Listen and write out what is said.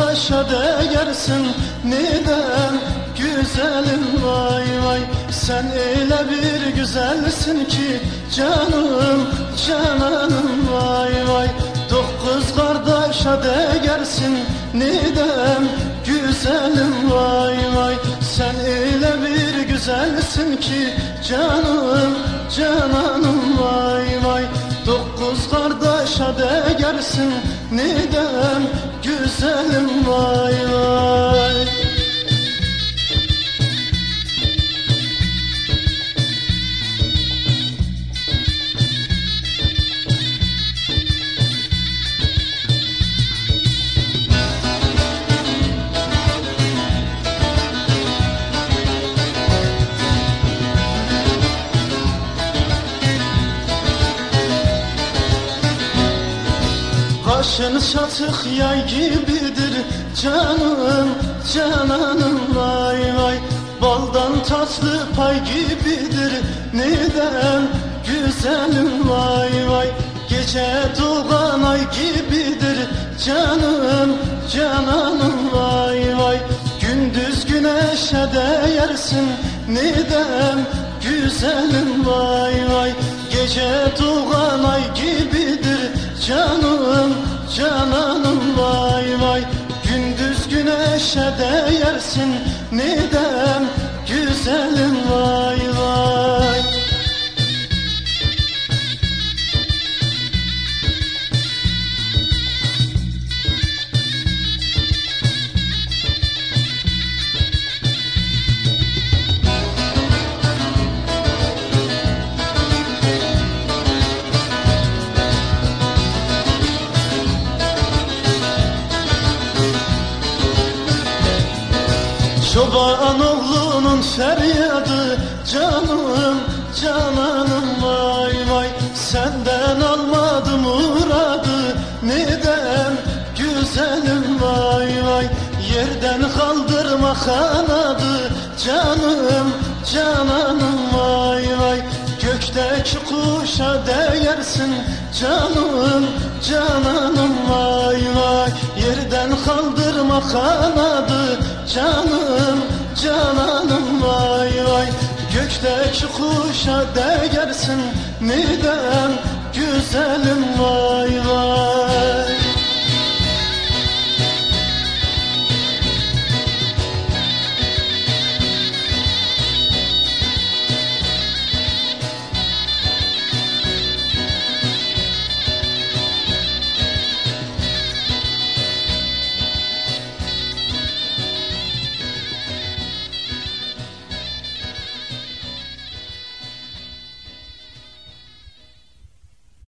kardeşe değersin nidem güzelim vay vay. Sen öyle bir güzelsin ki canım cananım vay vay. Dokuz kardeşe değersin nidem güzelim vay vay. Sen öyle bir güzelsin ki canım cananım vay vay. Dokuz kardeşe değersin nidem güzelim vay vay. Başın çatık yay gibidir canım cananım vay vay. Baldan tatlı pay gibidir nidem güzelim vay vay. Gece doğan ay gibidir canım cananım vay vay. Gündüz güneşe değersin nidem güzelim vay vay. Gece doğan ay gibidir canım cananım vay vay. Gündüz güneşe değersin nidem güzelim vay vay. Çoban oğlunun feryadı canım cananım vay vay. Senden almadım muradı nidem güzelim vay vay. Yerden kaldırma kanadı canım cananım vay vay. Gökteki kuşa değersin canım cananım vay vay. Yerden kaldırma kanadı canım cananım vay vay. Gökteki kuşa değersin nidem güzelim vay vay.